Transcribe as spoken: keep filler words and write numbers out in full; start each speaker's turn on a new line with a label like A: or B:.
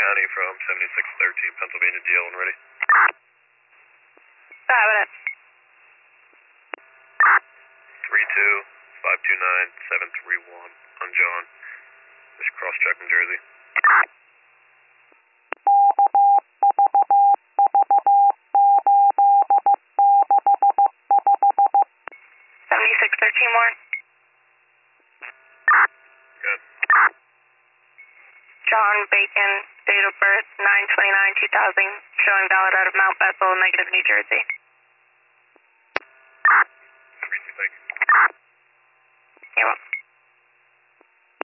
A: County from seventy-six thirteen Pennsylvania D L when ready.
B: Having it.
A: three two five two nine seven three one on John. Just cross-checking Jersey.
B: seventy-six thirteen more.
A: Good.
B: John Bacon, date of birth nine twenty-nine two thousand, showing valid out of Mount Bethel, negative New Jersey.